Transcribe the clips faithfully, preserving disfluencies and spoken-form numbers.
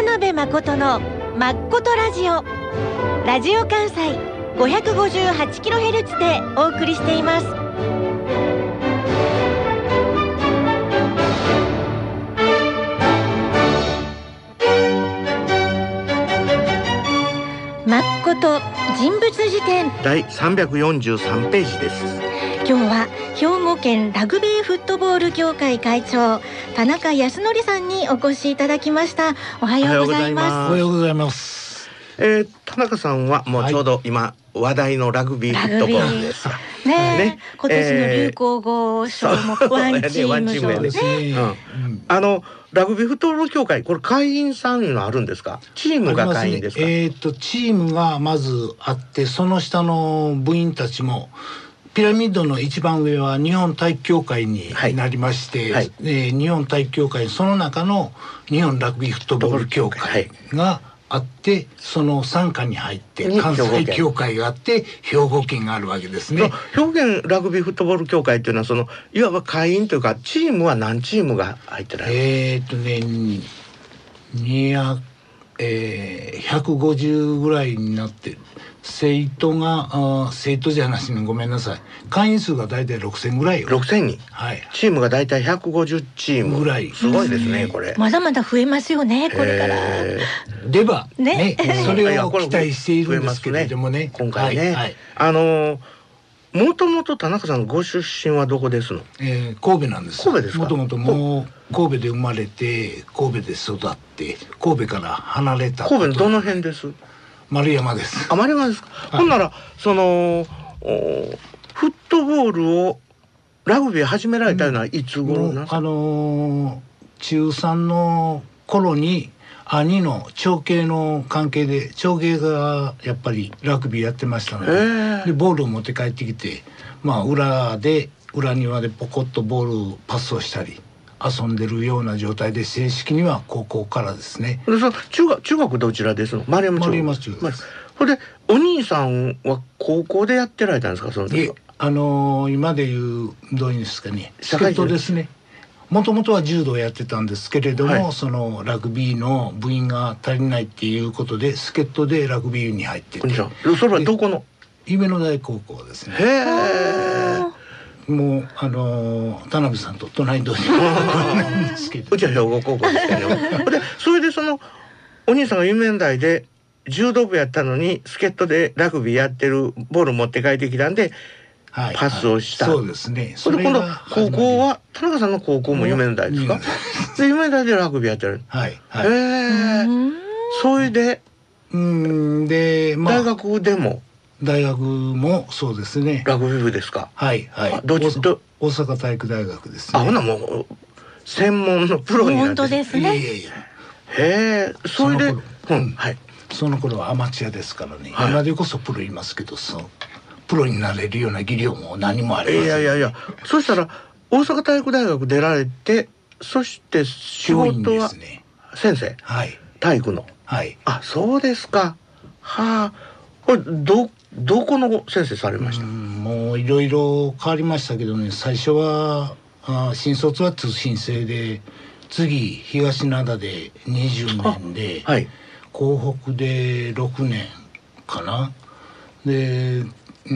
辺誠のまっことラジオ。ラジオ関西 ごひゃくごじゅうはちキロヘルツ でお送りしています。まっこと人物辞典だいさんびゃくよんじゅうさんページです。 今日は兵庫県ラグビーフットボール協会会長田中康則さんにお越しいただきました。おはようございます。 おはようございます。 えー、田中さんはもうちょうど今、はい、話題のラグビーフットボールですねえ、ね、今年の流行語賞もワンチーム賞ですね。 あのラグビーフットボール協会、これ会員さんいうのあるんですか？チームが会員ですか？ ね、えー、とチームがまずあって、その下の部員たちもピラミッドの一番上は日本体育協会になりまして、はいはい、えー、日本体育協会その中の日本ラグビーフットボール協会があって、その傘下に入って関西協会があって兵庫県があるわけですね。 兵庫県ラグビーフットボール協会っていうのはそのいわば会員というか、チームは何チームが入ってるんですか？ えーっとねにひゃく、えー、ひゃくごじゅうぐらいになってる。生徒があ生徒じゃなしにごめんなさい、会員数がだいたいろくせんぐらいよ。 ろくせんにん、 はい、 チームがだいたいひゃくごじゅうチームぐらい。 すごいですね、これ。 まだまだ増えますよね、これからではね, ねそれを期待しているんですけれども ね, ね今回ね、はいはい、あのーもともと田中さんご出身はどこですの？ えー、神戸なんです。 神戸ですか？ もともともう神戸で生まれて神戸で育って神戸から離れた。 神戸のどの辺です？ 丸山です。 あ、丸山ですか、はい、ほんならそのフットボールをラグビー始められたのはいつ頃なんですか？ あのー、中さんの頃に兄の長兄の関係で、長兄がやっぱりラグビーやってましたの で, でボールを持って帰ってきて、まあ裏で裏庭でポコッとボールパスをしたり遊んでるような状態で、正式には高校からですね。 その中学中学どちらですの？丸山中学。 丸山中学です。 それでお兄さんは高校でやってられたんですか？その時は。 あのー、今でいうどういうんですかね、スケートですね。もともとは柔道をやってたんですけれども、はい、そのラグビーの部員が足りないっていうことで助っ人でラグビーに入ってて。それはどこの？ 夢の大高校ですね。 へえ。 もうあのー、田辺さんと隣同士なんですけど、 うちは兵庫高校ですけどでそれでそのお兄さんが夢の大で柔道部やったのに助っ人でラグビーやってるボール持って帰ってきたんで、はい、パスをした、 はい、そうですね。 それで今度高校は田中さんの高校も夢の大ですか？で夢の大でラグビーやってる。 はい、はい、 へえ。それでうんで、まあ、 大学でも大学もそうですね。 ラグビー部ですか？ はいはい。 どっちど大阪体育大学ですね。 あ、ほなもう専門のプロになって。 本当ですね。 いやいやへえ。それでその頃、うん、はい。その頃はアマチュアですからね。はい、今でこそプロいますけど、そうプロになれるような技量も何もありません。 いやいやいや。そしたら大阪体育大学出られて、そして仕事は先生。 はい。 体育の。 はい。 あ、そうですか。はあ。これどどこの先生されました？ うん、もういろいろ変わりましたけどね。最初はあ新卒は通信制で、次東灘でにじゅうねんで、はい、港北でろくねんかな。で、うん、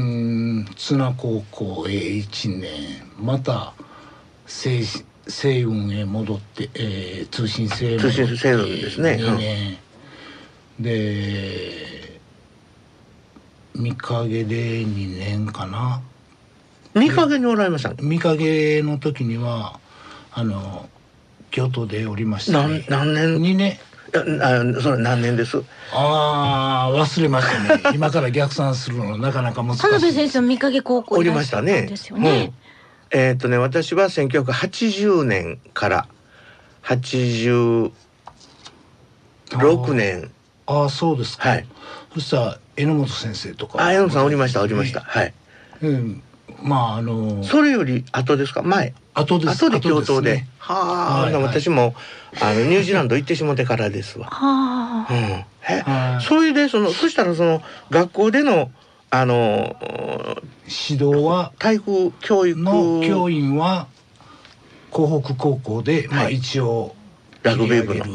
綱高校へいちねん、また西西運へ戻って、えー、通信制へ戻って通信制ですね。 にねん、うん、で御影でにねんかな。 御影におられました？ 御影の時にはあの京都でおりましたね。 何年？ にねん。あ、それ何年です？ ああ、忘れましたね。今から逆算するのなかなか難しい。 田辺先生御影高校おりましたね。 ですよね。 うん、えー、っとね私はせんきゅうひゃくはちじゅうねんからはちじゅうろくねん。 ああ、そうですか。 はい。 そしたら榎本先生とか。 あ、榎本さんおりましたおりました。はい。 うん。まああのそれより後ですか？前。 後です。 後で京都で。ね、はあ、はいはい、私もあのニュージーランド行ってしもてからですわ。 はあ。 うん。へ、それでそのそしたらその学校でのあの指導は体育教育の教員は港北高校で、はい、まあ一応ラグビー部の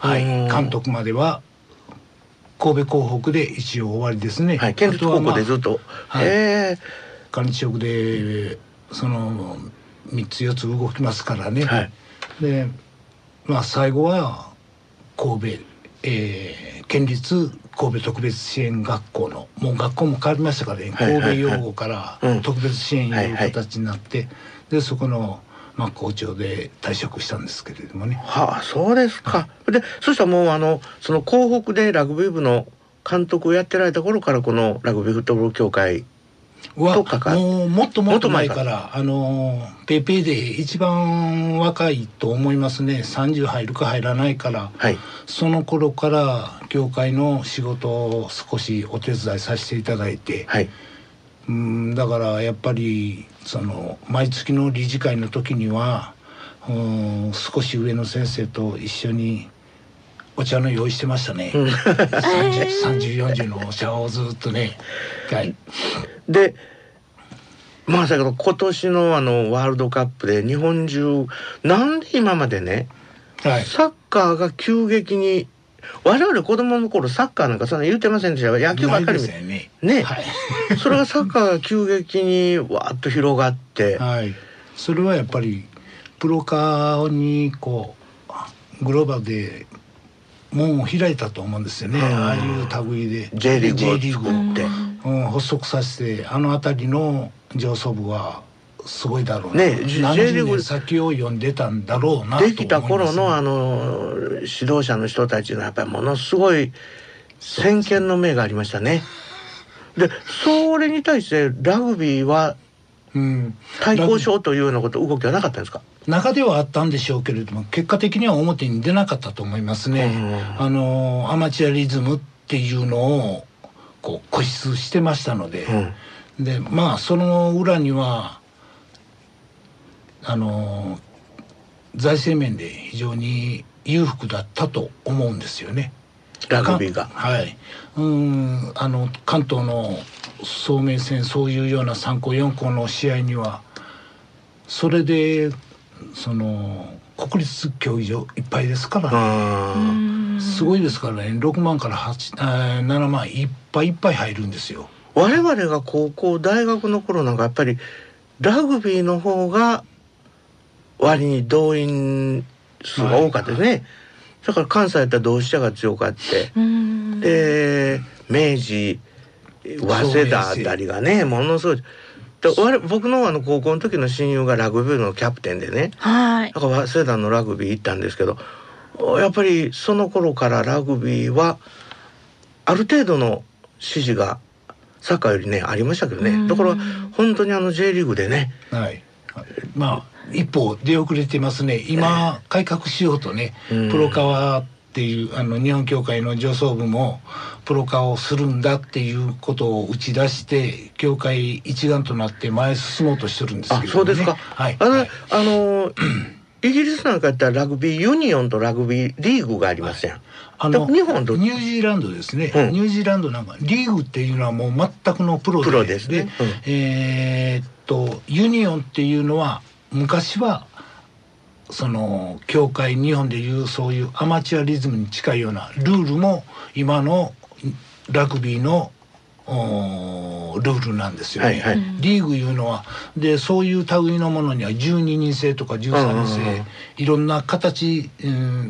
はい、監督までは神戸港北で一応終わりですね。 はい、県立高校でずっと、 まあ、はい、管理職でそのみっつよっつ動きますからね、はい、でまあ最後は神戸、えー、県立神戸特別支援学校のもう学校も変わりましたからね、神戸養護から特別支援いう形になって、はいはいはい、でそこのまあ校長で退職したんですけれどもね。 はあ、そうですか。はい、でそしたらもうあのその港北でラグビー部の監督をやってられた頃からこのラグビーフットボール協会はもうもっともっと前からあのペイペイで一番若いと思いますね。さんじゅう入るか入らないから、はい、その頃から協会の仕事を少しお手伝いさせていただいて、はい、うんだからやっぱりその毎月の理事会の時にはうん少し上の先生と一緒にお茶の用意してましたね。うん、さんじゅう、よんじゅうのお茶をずっとね。はい。 で、まあだけど今年のあのワールドカップで日本中なんで今までね、はい、サッカーが急激に我々子供の頃サッカーなんかそんな言うてませんでした。野球ばっかりね。 ね、はい、それがサッカーが急激にわーっと広がって、 はい、それはやっぱりプロ化にこうグローバルで門を開いたと思うんですよね。ああいう類で J リーグを作って、 うん、発足させてあの辺りの上層部はすごいだろうね。何十年先を読んでたんだろうなと思います、ね。 できた頃のあの指導者の人たちのやっぱりものすごい先見の明がありましたね。でそれに対してラグビーは対抗しようというようなこと動きはなかったんですか？ 中ではあったんでしょうけれども結果的には表に出なかったと思いますね。あのアマチュアリズムっていうのをこう固執してましたので、うん、でまあその裏にはあの財政面で非常に裕福だったと思うんですよね。 ラグビーが。 はい。うんあの関東の総明戦そういうようなさん校よん校の試合にはそれでその国立競技場いっぱいですからね。すごいですからね。ろくまんからはち、ななまんいっぱいいっぱい入るんですよ。 我々が高校大学の頃なんかやっぱりラグビーの方が割に動員数が多かったですね。はいはい、だから関西やったら同志社が強かって、で明治早稲田あたりがねものすごい。で僕のあの高校の時の親友がラグビーのキャプテンでね、はい、だから早稲田のラグビー行ったんですけど、やっぱりその頃からラグビーはある程度の支持がサッカーよりねありましたけどね。だから本当にあの J リーグでね、 はい、まあ一歩出遅れてますね。今改革しようとね、プロ化はっていうあの日本協会の上層部もプロ化をするんだっていうことを打ち出して協会一丸となって前へ進もうとしてるんですけどね。 あ、そうですか。はい。あの、はい、あのイギリスなんかやったらラグビーユニオンとラグビーリーグがありますやん。 あの日本とニュージーランドですね。うん、ニュージーランドなんかリーグっていうのはもう全くのプロで、 プロですね。 うん、えー、っとユニオンっていうのは昔はその協会日本でいうそういうアマチュアリズムに近いようなルールも今のラグビーのルールなんですよね。はいはい、リーグいうのはでそういう類のものにはじゅうににん制とかじゅうさんにん制いろんな形、うん、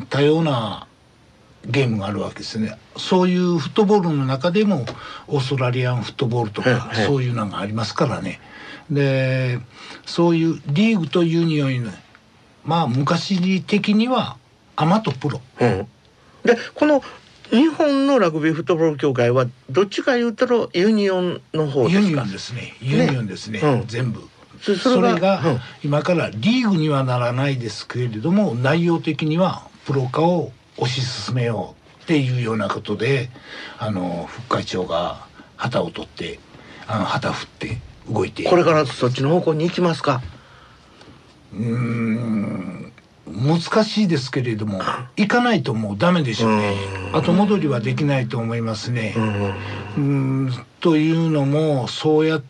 多様なゲームがあるわけですね。そういうフットボールの中でもオーストラリアンフットボールとか、はいはい、そういうのがありますからね。でそういうリーグとユニオンまあ昔的にはアマとプロ、うん、 でこの日本のラグビーフットボール協会はどっちか言うたらユニオンの方ですか？ ユニオンですね。ユニオンですね、ね、うん、全部 そ, それが、うん、今からリーグにはならないですけれども内容的にはプロ化を推し進めようっていうようなことであの副会長が旗を取ってあの旗振って動いてこれからそっちの方向に行きますか？ うーん難しいですけれども行かないともうダメでしょうね。後戻りはできないと思いますね。うーんというのもそうやって、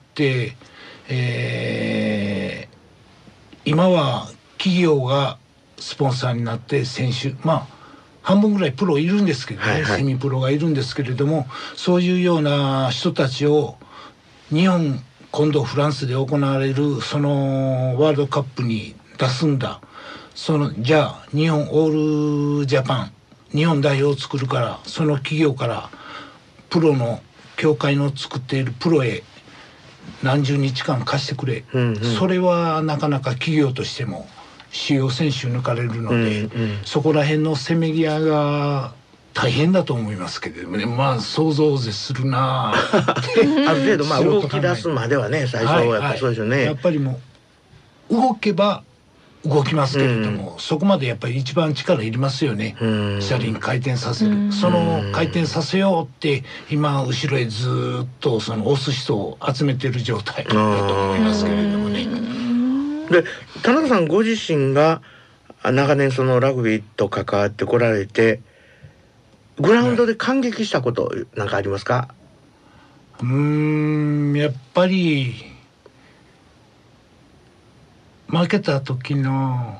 えー、今は企業がスポンサーになって選手まあ半分ぐらいプロいるんですけどね、はいはい、セミプロがいるんですけれども、そういうような人たちを日本今度フランスで行われるそのワールドカップに出すんだ、そのじゃあ日本オールジャパン日本代表を作るからその企業からプロの協会の作っているプロへ何十日間貸してくれ、うんうん、それはなかなか企業としても主要選手抜かれるので、うんうん、そこら辺のせめぎ合いが大変だと思いますけれどもね、まあ想像を絶するなある程度まあ動き出すまではね、最初はやっぱそうですよね、はいはい、 やっぱりもう動けば動きますけれども、うん、そこまでやっぱり一番力いりますよね、うん、車輪回転させる、うん、その回転させようって今後ろへずっとその押す人を集めてる状態だと思いますけれどもね。 で田中さんご自身が長年そのラグビーと関わってこられてグラウンドで感激したことなんかありますか？ うーんやっぱり負けた時の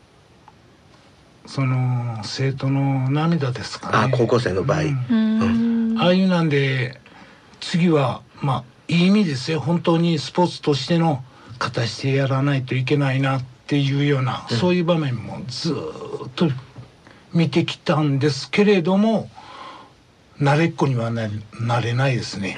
その生徒の涙ですかね。 あ、高校生の場合、うんうん、ああいうなんで次はまあいい意味ですよ、本当にスポーツとしての形でやらないといけないなっていうような、うん、そういう場面もずっと見てきたんですけれども慣れっこには な, なれないですね、 うん、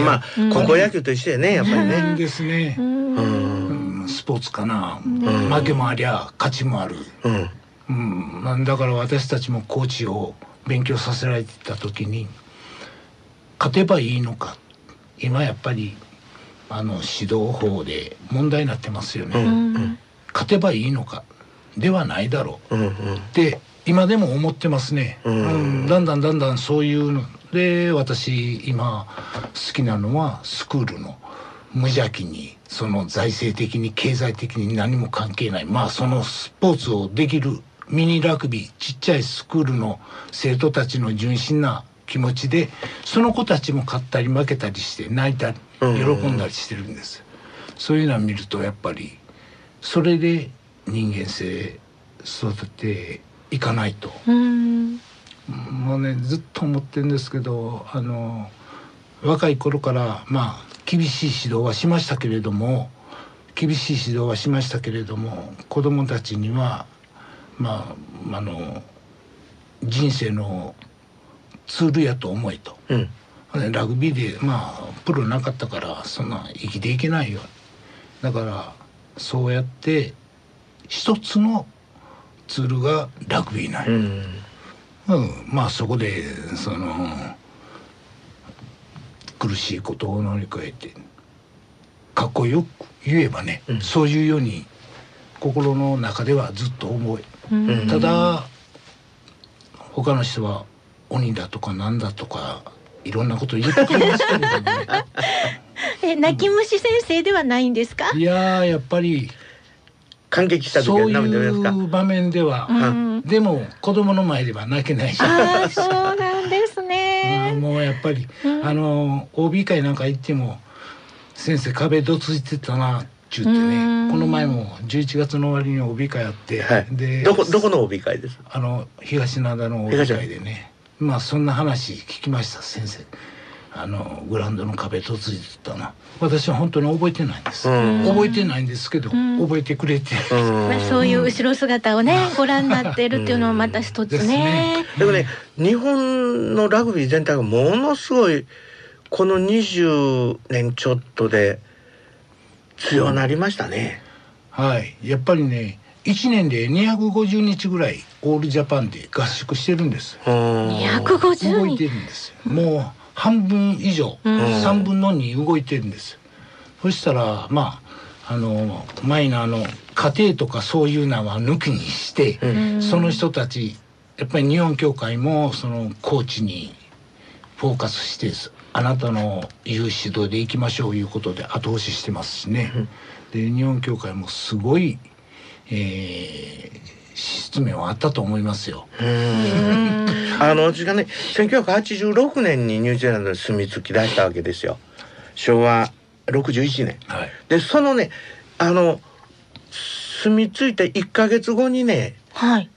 まあ高校野球としてねやっぱりね、 うん、ですね、うん、スポーツかな、うん、負けもありゃ勝ちもある、うんうん、だから私たちもコーチを勉強させられてた時に勝てばいいのか、今やっぱりあの指導法で問題になってますよね、うんうん、勝てばいいのかではないだろう、うんうん、って今でも思ってますね、うんうん、だんだんだんだんそういうので私今好きなのはスクールの無邪気にその財政的に経済的に何も関係ない、まあそのスポーツをできるミニラグビーちっちゃいスクールの生徒たちの純真な気持ちでその子たちも勝ったり負けたりして泣いたり喜んだりしてるんです、うんうん、そういうのを見るとやっぱりそれで人間性育てていかないと、うん、もうねずっと思ってるんですけど、あの若い頃からまあ厳しい指導はしましたけれども厳しい指導はしましたけれども子どもたちにはまああの人生のツールやと思えと、うん、ラグビーでまあプロなかったからそんな生きていけないよ、だからそうやって一つのツールがラグビーなんよ、うんうん、まあそこでその苦しいことを乗り越えてかっこよく言えばね、うん、そういうように心の中ではずっと思い、うん、ただ他の人は鬼だとかなんだとかいろんなこと言ってくれますけれどもねえ泣き虫先生ではないんですか？ いややっぱり感激した時は涙出ますか？ そういう場面では、うん、でも子供の前では泣けないしあそうなんですね、 うん、もうやっぱり、うん、あの オービー 会なんか行っても先生壁どついてたなって言ってね、うん、この前もじゅういちがつの終わりに オービー 会あって、はい、でどこどこの オービー 会です？ あの東灘の オービー 会でね、まあそんな話聞きました。先生あのグラウンドの壁とついてたな。私は本当に覚えてないんです、うん、覚えてないんですけど、うん、覚えてくれて、 うんまあ、そういう後ろ姿をね、うん、ご覧になっているっていうのはまた一つね、 うん、でもね日本のラグビー全体がものすごいこのにじゅうねんちょっとで強なりましたね、 うん、はいやっぱりねいちねんでにひゃくごじゅうにちぐらいオールジャパンで合宿してるんです。 にひゃくごじゅうにち動いてるんですよ。もう半分以上、うん、さんぶんのに動いてるんです。そしたらまああのマイナーの家庭とかそういうのは抜きにして、うん、その人たちやっぱり日本協会もそのコーチにフォーカスしてあなたの言う指導でいきましょういうことで後押ししてますしね、うん、で日本協会もすごい、えー、失明はあったと思いますよ。 うんあの私がねせんきゅうひゃくはちじゅうろくねんにニュージーランドに住み着き出したわけですよ、しょうわろくじゅういちねん、はい、でそのねあの住み着いていっかげつごにね、はい、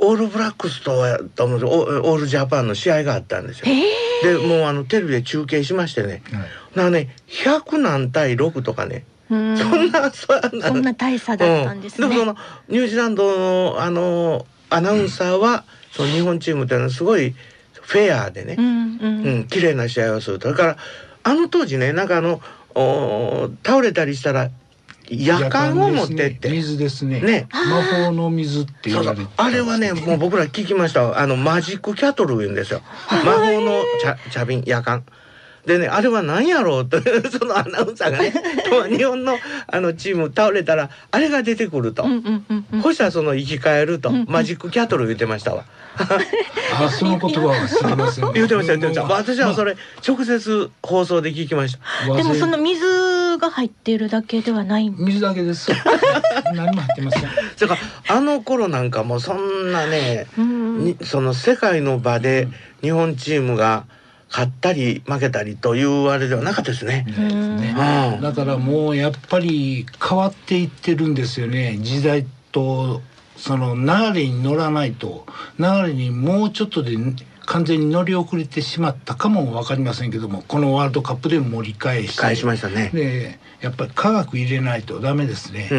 オールブラックスとやったもんです。オールジャパンの試合があったんですよ。でもうあのテレビで中継しましてね、はい、なねひゃくなん対ろくとかね、そんなそんなそんな大差だったんですね。 うん、でもそのニュージーランドのあのアナウンサーは、うん、その日本チームっていうのはすごいフェアでね、うんうんうん、綺麗な試合をすると。だからあの当時ね、なんかあの倒れたりしたら夜間を持ってって、 ね、水ですね。ね、魔法の水って言われて、ね、 あれはね、もう僕ら聞きました。あのマジックキャトル言うんですよ。魔法の茶茶瓶夜間。でね、あれは何やろうとそのアナウンサーがね日本のあのチーム倒れたらあれが出てくると、うんうんうんうん、そしたらその生き返ると、うんうん、マジックキャトル言ってましたわあ、その言葉は知りません、ね、 言ってました言ってました。私はそれ直接放送で聞きました。 でもその水が入っているだけではない。 水だけです何も入ってません。 だからあの頃なんかもうそんなね、うん、にその世界の場で日本チームが勝ったり負けたりというあれではなかったですね。 ね、だからもうやっぱり変わっていってるんですよね。時代とその流れに乗らないと、流れにもうちょっとで完全に乗り遅れてしまったかも分かりませんけども、このワールドカップでも盛り返して返しましたね。 でやっぱり科学入れないとダメですね。うん、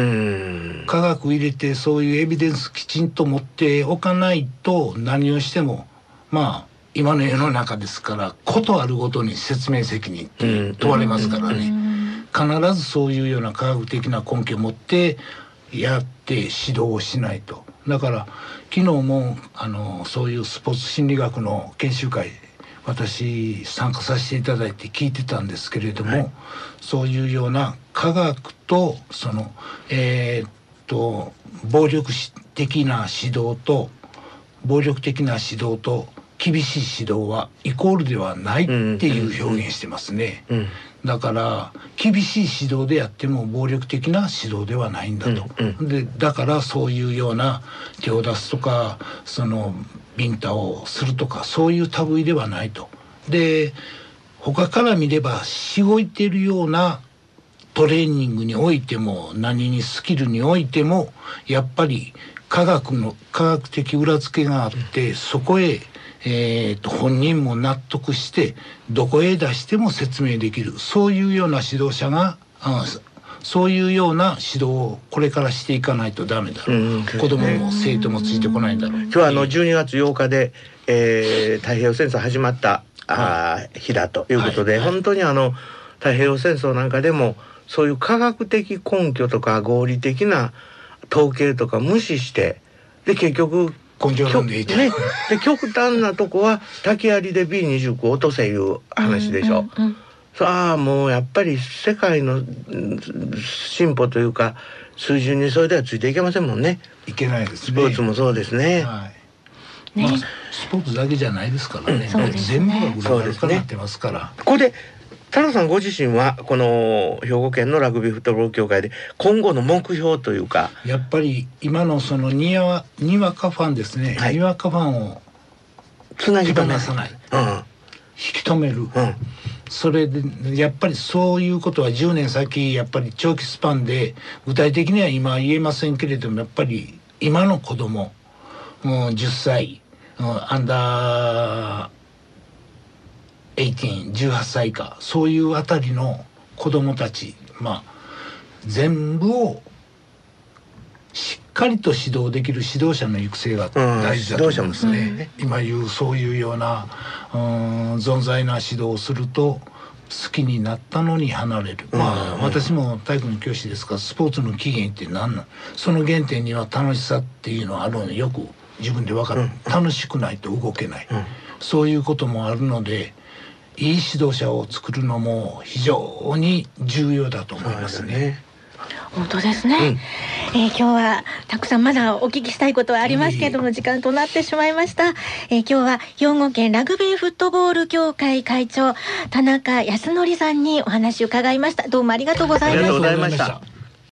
科学入れてそういうエビデンスきちんと持っておかないと、何をしてもまあ今の世の中ですから、ことあるごとに説明責任って問われますからね、必ずそういうような科学的な根拠を持ってやって指導をしないと。だから昨日もあのそういうスポーツ心理学の研修会、私参加させていただいて聞いてたんですけれども、はい、そういうような科学とそのえー、っと暴力的な指導と暴力的な指導と厳しい指導はイコールではないっていう表現してますね、うんうんうん、だから厳しい指導でやっても暴力的な指導ではないんだと、うんうん、でだからそういうような手を出すとか、そのビンタをするとか、そういう類ではないと。で他から見ればしごいてるようなトレーニングにおいても何にスキルにおいてもやっぱり科学の科学的裏付けがあって、そこへえー、と本人も納得してどこへ出しても説明できる、そういうような指導者が、あそういうような指導をこれからしていかないとダメだろう、うん、子供も生徒もついてこないんだろう。 今日はあのじゅうにがつようかで、えー、太平洋戦争始まったあ、はい、日だということで、はいはい、本当にあの太平洋戦争なんかでもそういう科学的根拠とか合理的な統計とか無視して、で結局根性論でいいね、で極端なとこは竹槍で ビーにじゅうきゅう 落とせいう話でしょ、うんうんうん、さあもうやっぱり世界の進歩というか水準にそれではついていけませんもんね。 いけないですね。 スポーツもそうですね、 はい、まあ、スポーツだけじゃないですからね、うん、ね、全部がグローバル化になってますから、 ここで田中さんご自身はこの兵庫県のラグビーフットボール協会で今後の目標というか、 やっぱり今のそのにわにわかファンですね、はい、にわかファンをつなぎ止めさない、うん、引き止める、うん、それでやっぱりそういうことはじゅうねん先、やっぱり長期スパンで具体的には今言えませんけれども、やっぱり今の子供、もうじゅっさい、アンダーじゅうはっさい以下、そういうあたりの子供たち、まあ全部をしっかりと指導できる指導者の育成が大事だと思うんですね、うん、今言うそういうようなうん存在な指導をすると好きになったのに離れる、うん、まあ私も体育の教師ですから、スポーツの起源って何なの、その原点には楽しさっていうのはあるのでよく自分で分かる、うん、楽しくないと動けない、うん、そういうこともあるので、いい指導者を作るのも非常に重要だと思いますね。 本当ですね、うん、えー、今日はたくさんまだお聞きしたいことはありますけども、時間となってしまいました、えー、今日は兵庫県ラグビーフットボール協会会長田中康則さんにお話を伺いました。どうもありがとうございました。 ありがとうございました。